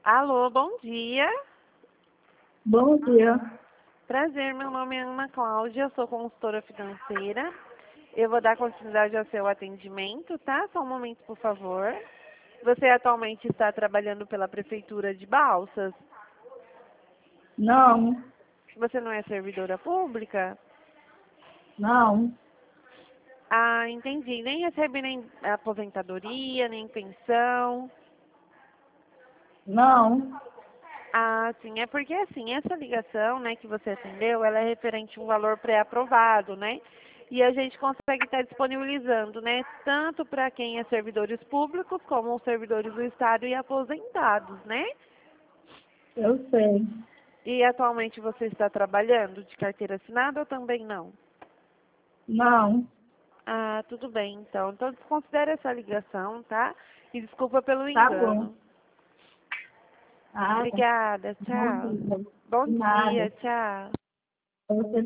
Alô, bom dia. Bom dia. Prazer, meu nome é Ana Cláudia, sou consultora financeira. Eu vou dar continuidade ao seu atendimento, tá? Só um momento, por favor. Você atualmente está trabalhando pela Prefeitura de Balsas? Não, Você não é servidora pública? não, Ah, entendi. Nem recebe nem aposentadoria, nem pensão. não. Ah, sim, é porque assim, essa ligação, né, que você atendeu, ela é referente a um valor pré-aprovado, né? E a gente consegue estar disponibilizando, né, tanto para quem é servidores públicos, como os servidores do Estado e aposentados, né? Eu sei. E atualmente você está trabalhando de carteira assinada ou também não? Não. Ah, tudo bem, então. Então desconsidere essa ligação, tá? E desculpa pelo Tá bom. engano. Nada. Obrigada, Bom tchau. dia. Bom De dia, nada. tchau. Você